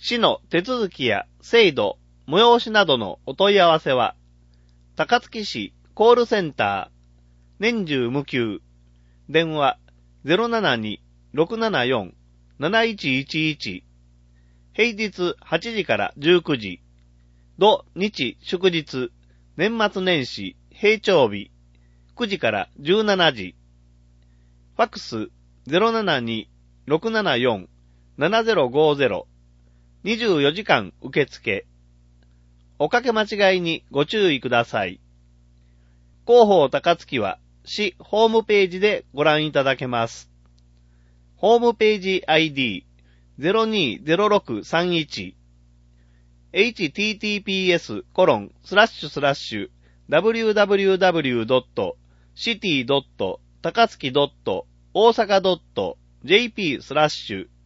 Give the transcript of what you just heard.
市の手続きや制度、催しなどのお問い合わせは、高槻市コールセンター、年中無休、電話 072-674-7111、平日8時から19時、土日祝日、年末年始、平長日、9時から17時、ファックス 072-674-7050、24時間受付。おかけ間違いにご注意ください。広報高槻は市ホームページでご覧いただけます。ホームページ ID020631 https://www.city.takatsuki.osaka.jp/